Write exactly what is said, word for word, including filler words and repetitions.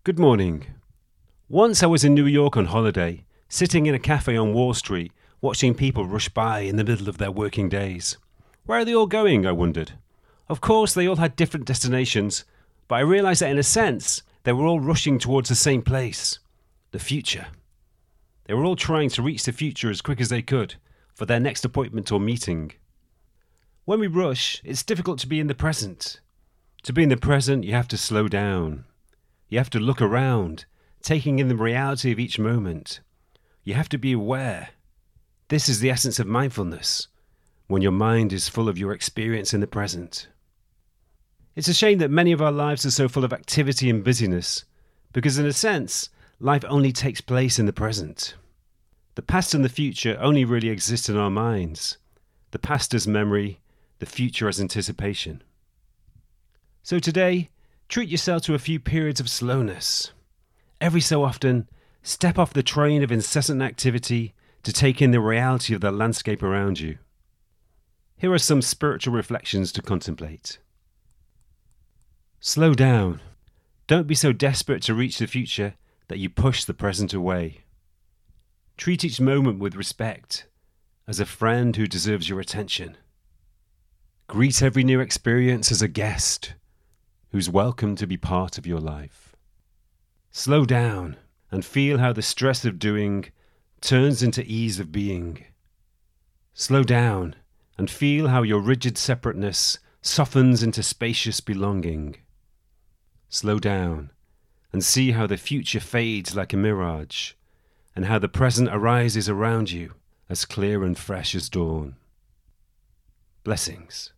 Good morning. Once I was in New York on holiday, sitting in a cafe on Wall Street, watching people rush by in the middle of their working days. Where are they all going, I wondered. Of course, they all had different destinations, but I realised that in a sense, they were all rushing towards the same place, the future. They were all trying to reach the future as quick as they could for their next appointment or meeting. When we rush, it's difficult to be in the present. To be in the present, you have to slow down. You have to look around, taking in the reality of each moment. You have to be aware. This is the essence of mindfulness, when your mind is full of your experience in the present. It's a shame that many of our lives are so full of activity and busyness, because in a sense, life only takes place in the present. The past and the future only really exist in our minds. The past as memory, the future as anticipation. So today, treat yourself to a few periods of slowness. Every so often, step off the train of incessant activity to take in the reality of the landscape around you. Here are some spiritual reflections to contemplate. Slow down. Don't be so desperate to reach the future that you push the present away. Treat each moment with respect, as a friend who deserves your attention. Greet every new experience as a guest who's welcome to be part of your life. Slow down and feel how the stress of doing turns into ease of being. Slow down and feel how your rigid separateness softens into spacious belonging. Slow down and see how the future fades like a mirage, and how the present arises around you as clear and fresh as dawn. Blessings.